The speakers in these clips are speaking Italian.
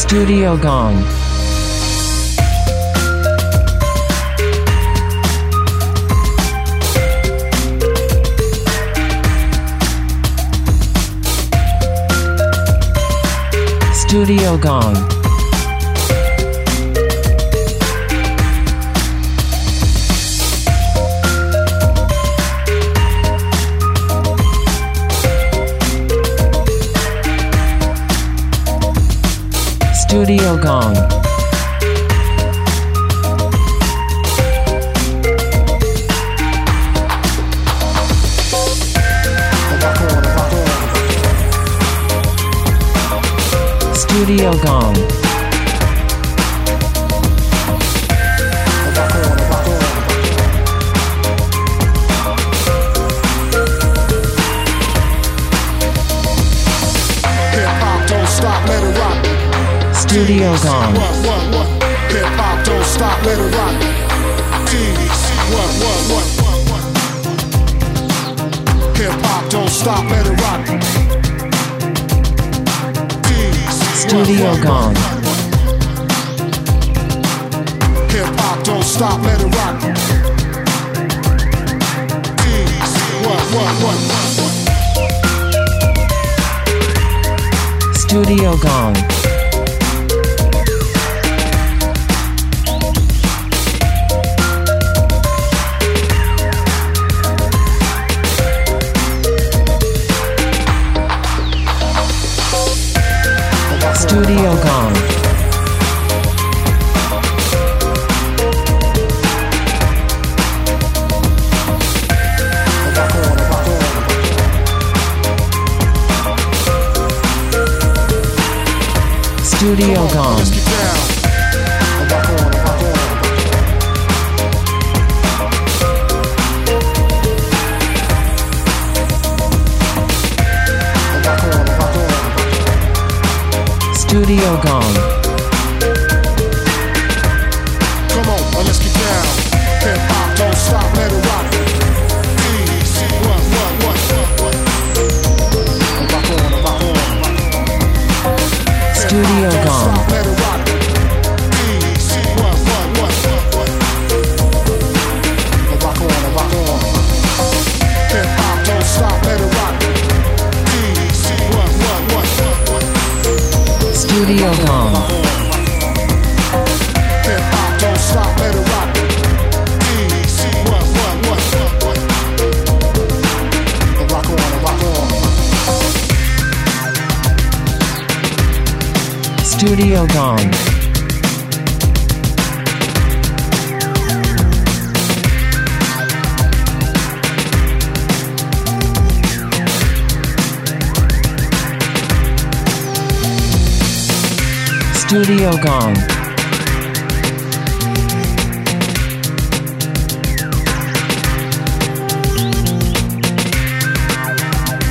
Studio Gong. Studio Gong. Studio Gong. Studio Gong. Hip-hop, don't stop, let it rock. Studio Gong. Hip-hop, don't stop, let it rock. Hip-hop, don't stop, let it rock. Studio Gong. Hip-hop, don't stop, let it rock. Studio Gong. Studio Gong. Studio Gong. Studio Gong. Come on, let's get down. Hip-hop, don't stop, let it rock. Studio Gong. Let it rock. Hip-hop, don't stop, let it rock. Studio Gong. Hip-hop, don't stop, let it rock. Studio Gong. Studio Gong.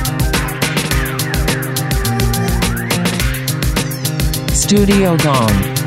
Studio Gong.